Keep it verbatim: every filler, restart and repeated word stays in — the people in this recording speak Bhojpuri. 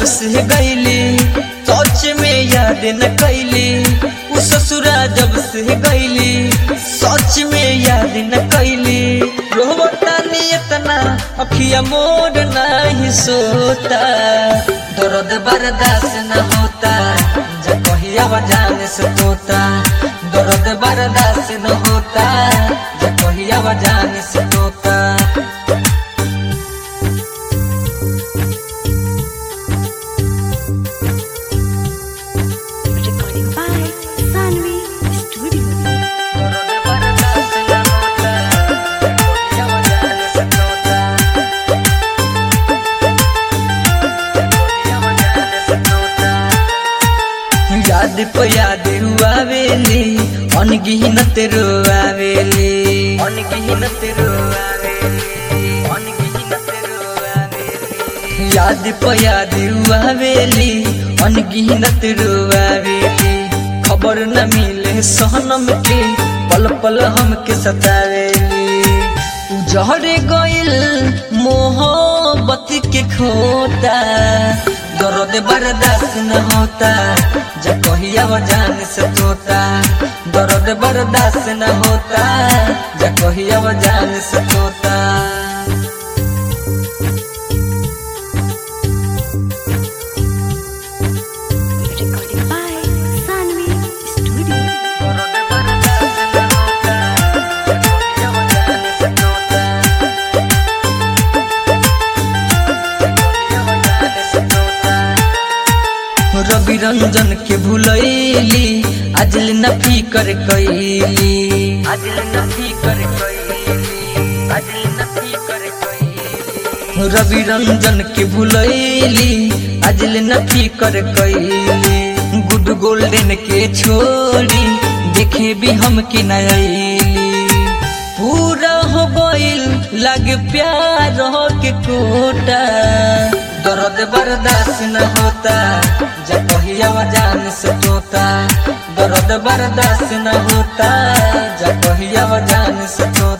से गईली सोच में याद न कैली। उ ससुरा जब से गईली सोच में याद न कैली। रोवता नियतना अखिया मोड़ नहीं सोता। दर्द बर्दाश्त न होता जा कहिया जान से तोता। दर्द बर्दाश्त न होता जा कहिया जान से तोता। याद पे याद हुआवेली अनगिनत रोआवेली। अनगिनत रोआवेली अनगिनत रोआवेली। याद पे याद हुआवेली अनगिनत रोआवेली। खबर न मिले सहनम के पल पल हमके सतावेली। उजड़ गइल मोहब्बत के खोता। दर्द बर्दाश्त न होता जा कहिया जान से तोता। दर्द बर्दाश्त न होता जा कहिया जान से तोता। रवि रंजन के भूलैली आजल न फिकर कैली। आजल न फिकर कैली आजल न फिकर कैली। रवि रंजन के भूलैली आजल न फिकर कैली। गुड गोल्डन के छोड़ी देखे भी हमके न आईली। पूरा हो गइल लग प्यार के कोटा। दर्द बर्दाश्त न होता जा कहिया जान से तोता। दर्द बर्दाश्त न होता जा कहिया जान से तोता।